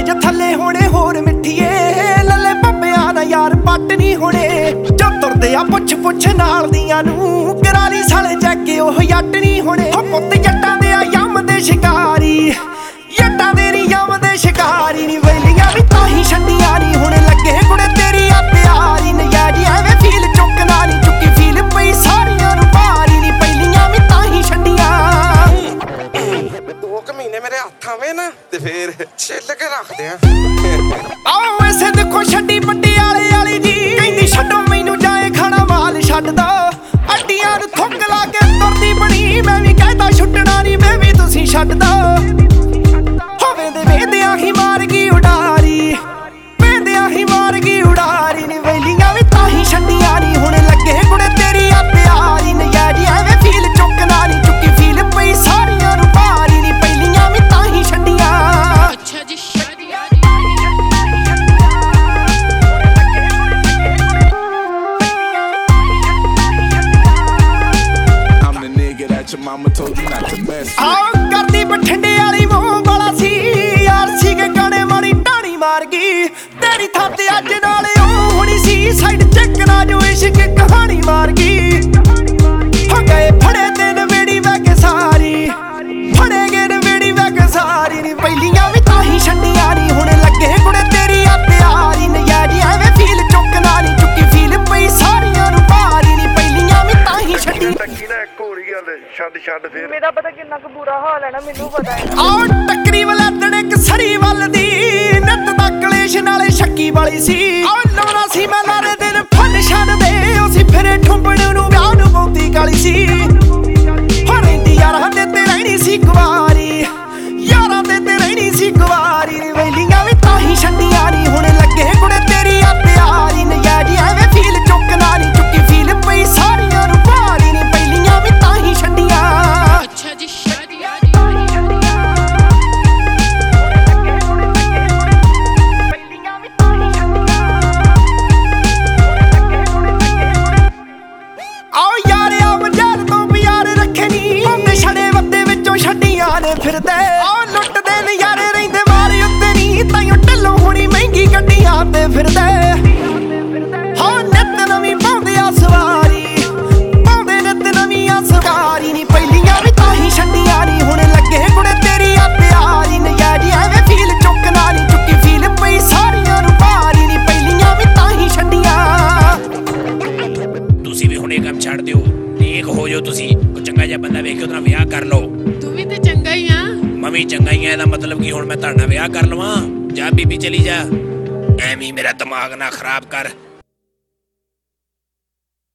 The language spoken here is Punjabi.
ਕਾਲਜ ਥੱਲੇ ਹੋਣੇ ਹੋਰ ਮਿੱਠੀਏ ਲੱਲੇ ਪੱਪਿਆਂ ਦਾ ਯਾਰ ਪੱਟ ਨਹੀਂ ਹੋਣੇ ਜੋ ਤੁਰਦੇ ਆ ਪੁੱਛ ਨਾਲ ਦੀਆਂ ਨੂੰ ਕਰਾਲੀ ਸਾਲੇ ਜੱਗੇ ਉਹ ਜੱਟ ਨਹੀਂ ਹੋਣੇ ਹੋ ਪੁੱਤ ਜੱਟਾਂ ਦੇ ਆ ਯਮ ਦੇ ਸ਼ਿਕਾਰੀ ਜੱਟਾਂ ਦੇ ਨੀ ਯਮ ਦੇ ਸ਼ਿਕਾਰੀ ਨੀ ਵੈਲੀਆਂ ਵੀ ਤਾਂ ਹੀ ਛੱਡੀਆਂ ਨੀ ਹੁਣ ਲੱਗੇ ਕੁੜੇ ਤੇਰੀ ਆ ਪਿਆਰੀ ਨਜਾਰੀ ਐਵੇਂ ਫੀਲ ਚੁੱਕਣਾ ਨੀ ਚੁੱਕੀ ਫੀਲ ਪਈ ਸਾਰੀਆਂ ਨੂੰ ਭਾਰੀ ਨੀ ਪਹਿਲੀਆਂ ਵੀ ਤਾਂ ਹੀ ਛੱਡੀਆਂ 2 ਮਹੀਨੇ ਮੇਰੇ ਹੱਥ ਆਵੇ ਨਾ ਤੇ ਫੇਰ ਛਿੱਲ ਕੇ ਰੱਖਦੇ ਆ ਆਓ ਐਸੇ ਦੇਖੋ ਛੱਡੀ ਪਟਿਆਲੇ ਵਾਲੀ ਜੀ ਕਹਿੰਦੀ ਛੱਡੋ ਮੈਨੂੰ ਜਾਏ ਖਾਣਾ ਵਾਲ ਛੱਡਦਾ ਅੱਡੀਆਂ ਨੂੰ ਥੁੱਕ ਲਾ ਕੇ ਤੁਰਦੀ ਬਣੀ ਮੈਂ ਵੀ ਕਹਿੰਦਾ ਛੁੱਟਣਾ ਨੀ ਮੈਂ ਵੀ ਤੁਸੀਂ ਛੱਡਦਾ ਹੋਵੇ ਦੇ ਵੇਂਦਿਆਂ ਹੀ ਮਾਰ ਗਈ ਉਡਾਰੀ ਵੇਂਦਿਆਂ ਹੀ ਮਾਰ ਗਈ ਉਡਾਰੀ ਨੀ ਵੈਲੀਆਂ ਵੀ ਤਾਂ ਹੀ ਛੱਡੀਆਂ ਨੀ ਹੁਣ ਲੱਗੇ ਕੁੜੇ ਤੇਰੀ ਆ ਪਿਆਰੀ ਨਜਾਰੀ ਐਵੇਂ ਫੀਲ ਚੁੱਕਣਾ ਨੀ ਚੁੱਕੀ ਫੀਲ ਪਈ ਸਾਰੀਆਂ ਨੂੰ ਭਾਰੀ ਨੀ ਪਹਿਲੀਆਂ ਵੀ ਤਾਂ ਹੀ ਛੱਡੀਆਂ ਅੱਛਾ ਜੀ Your mama told you not to mess with ਆਹ ਕਰਦੀ ਬਠਿੰਡੇ ਵਾਲੀ ਮੂੰਹ ਵਾਲਾ ਸੀ ਯਾਰ ਸੀ ਕੇ ਗਾਣੇ ਮਾਰੀ ਟਾਣੀ ਮਾਰ ਗਈ ਤੇਰੀ ਥਾਂ ਤੇ ਅੱਜ ਨਾਲ ਉਹ ਹੁਣੀ ਸੀ ਸਾਈਡ ਚੈੱਕ ਨਾ ਜੋ ਇਸ਼ਕ ਕਹਾਣੀ ਮਾਰ ਗਈ ਹੋ ਗਏ ਫੜੇ ਤੇ ਨਵੇੜੀ ਵੈ ਕੇ ਸਾਰੀ ਫੜੇ ਗਏ ਨਵੇੜੀ ਵੈ ਕੇ ਸਾਰੀ ਨੀ ਪਹਿਲੀਆਂ ਵੀ ਤਾਂ ਹੀ ਛੱਡੀਆਂ ਨੀ ਹੁਣ ਲੱਗੇ ਕੁੜੇ ਤੇਰੀ ਆ ਪਿਆਰੀ ਨਜਾਰੀ ਐਵੇਂ ਫੀਲ ਚੁੱਕਣਾ ਨੀ ਚੁੱਕੀ ਫੀਲ ਪਈ ਸਾਰੀਆਂ ਨੂੰ ਭਾਰੀ ਨੀ ਪਹਿਲੀਆਂ ਵੀ ਤਾਂ ਹੀ ਛੱਡੀ ਛੱਡ ਫੇਰ ਮੇਰਾ ਪਤਾ ਕਿੰਨਾ ਕੁ ਬੁਰਾ ਹਾਲ ਹੈ ਨਾ ਮੈਨੂੰ ਪਤਾ ਹੈ ਆਹ ਟੱਕਰੀ ਵਲੱਦਣ ਇੱਕ ਸਰੀ ਵੱਲ ਦੀ ਨਿੱਤ ਦਾ ਕਲੇਸ਼ ਨਾਲੇ ਸ਼ੱਕੀ ਵਾਲੀ ਸੀ ਆਹ ਲਾਉਣਾ ਸੀ ਮੈਂ ਲਾਰੇ ਦਿਨ ਫਨ ਛੱਡਦੇ ਉਹ ਸੀ ਫਿਰੇ ਠੁੰਬੜ ਨੂੰ ਵਿਆਹ ਨੂੰ ਬਹੁਤੀ ਕਾਲੀ ਸੀ ਹੋ ਰਹਿੰਦੀ ਯਾਰਾਂ ਦੇ ਤੇ ਰਹਿਣੀ ਸੀ ਕੁਵਾਰੀ ਯਾਰਾਂ ਦੇ ਤੇ ਰਹਿਣੀ ਸੀ ਕੁਵਾਰੀ ਨੀ ਵੈਲੀਆਂ ਵੀ ਤਾਂ ਹੀ ਛੱਡੀਆਂ ਨੀ ਹੁਣ ਲੱਗੇ ਕੁੜੇ ਤੇਰੀ ਆ ਪਿਆਰੀ ਨਜਾਰੀ ਐਵੇਂ ਫੀਲ ਚੁੱਕਣਾ ਨੀ ਚੁੱਕੀ ਫੀਲ ਪਈ ਸਾਰੀਆਂ ਨੂੰ ਭਾਰੀ ਨੀ ਪਹਿਲੀਆਂ ਵੀ ਤਾਂ ਹੀ ਛੱਡੀਆਂ ਅੱਛਾ ਜੀ ਆਓ ਯਾਰਿਆ ਮਜਾਲ ਤੋਂ ਪਿਆਰ ਰੱਖੇ ਨੀ ਹੁੰਦੇ ਛੜੇ ਵੱਦੇ ਵਿੱਚੋਂ ਛੱਡੀਆਂ ਨੇ ਫਿਰਦੇ ਆਓ ਲੁੱਟਦੇ ਨਜ਼ਾਰੇ ਰਹਿੰਦੇ ਮਾਰੇ ਉੱਤੇ ਨੀ ਤਾਈਓ ਢੱਲੋਂ ਹੋਣੀ ਮਹਿੰਗੀ ਗੱਡੀਆਂ ਤੇ ਫਿਰਦੇ ਹਾਂ ਨਿੱਤ ਨਵੀਂ ਪਾਉਂਦੇ ਆ ਸਵਾਰੀ ਪਾਉਂਦੇ ਨਿੱਤ ਨਵੀਂ ਆ ਸਵਾਰੀ ਨੀ ਪਹਿਲੀਆਂ ਵੀ ਤਾਂ ਹੀ ਛੱਡੀਆਂ ਨੀ ਹੁਣ ਲੱਗੇ ਕੁੜੇ ਤੇਰੀ ਆ ਪਿਆਰੀ ਨਜ਼ਾਰੀ ਐਵੇਂ ਫੀਲ ਚੁੱਕਣਾ ਨੀ ਚੁੱਕੀ ਫੀਲ ਪਈ ਸਾਰੀਆਂ ਨੂੰ ਭਾਰੀ ਨੀ ਪਹਿਲੀਆਂ ਵੀ ਤਾਂ ਹੀ ਛੱਡੀਆਂ ਤੁਸੀਂ ਵੀ ਹੁਣ ਇਹ ਕੰਮ ਛੱਡ ਦਿਓ ਨੇਕ ਹੋ ਜਾਓ ਤੁਸੀਂ ਕੋਈ ਚੰਗਾ ਜਿਹਾ ਬੰਦਾ ਵੇਖ ਕੇ ਉਹਦਾ ਵਿਆਹ ਕਰ ਲਓ ਤੂੰ ਵੀ ਤੇ ਚੰਗਾ ਹੀ ਆ ਮੈਂ ਵੀ ਚੰਗਾ ਹੀ ਆ ਇਹਦਾ ਮਤਲਬ ਕਿ ਹੁਣ ਮੈਂ ਤੁਹਾਡਾ ਵਿਆਹ ਕਰ ਲਵਾਂ ਜਾ ਬੀਬੀ ਚਲੀ ਜਾ ਐਵੇਂ ਮੇਰਾ ਦਿਮਾਗ ਨਾ ਖਰਾਬ ਕਰ